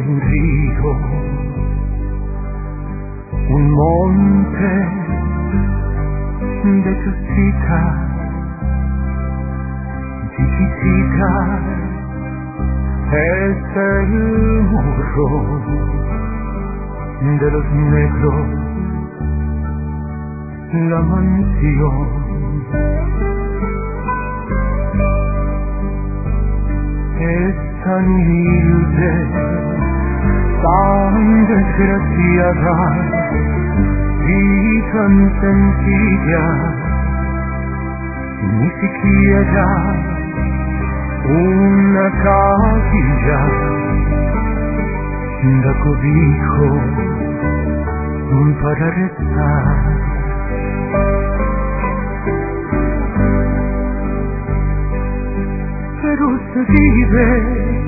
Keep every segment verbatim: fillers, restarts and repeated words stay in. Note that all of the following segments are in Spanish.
un río, un monte de cositas chiquititas, es el morro de los negros, la mansión. Es tan humilde, tan desgraciada y tan sencilla, ni siquiera una capilla da cobijo para rezar. Pero se vive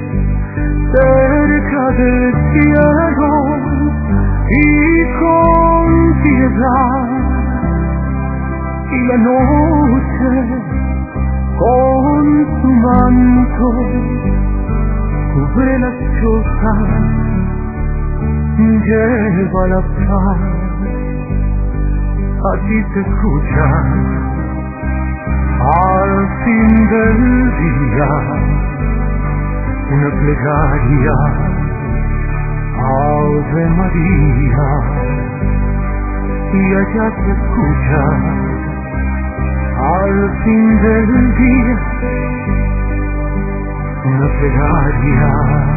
cerca del cielo y con piedad, y la noche con su manto cubre las chozas, lleva la paz. Así se escucha al fin del día una plegaria, Ave María, y allá se escucha al fin del día una plegaria.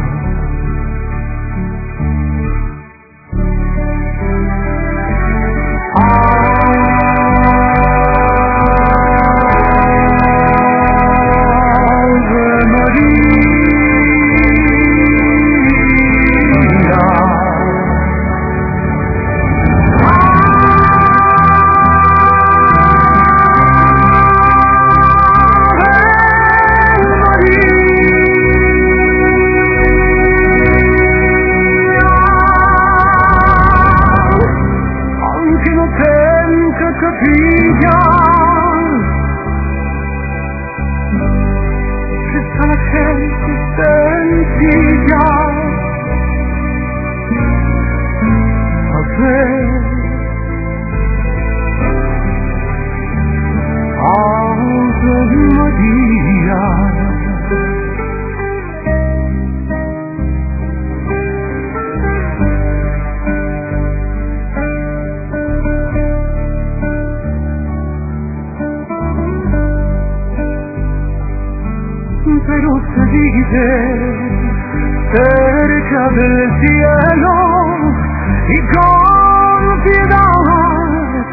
Pero se vive cerca del cielo y con piedad,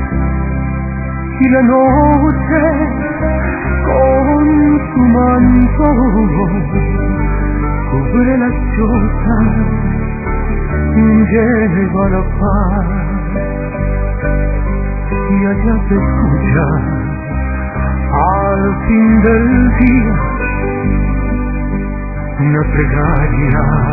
y la noche con su manto cubre las chozas, lleva la paz, y allá se escucha al fin del día una plegaria.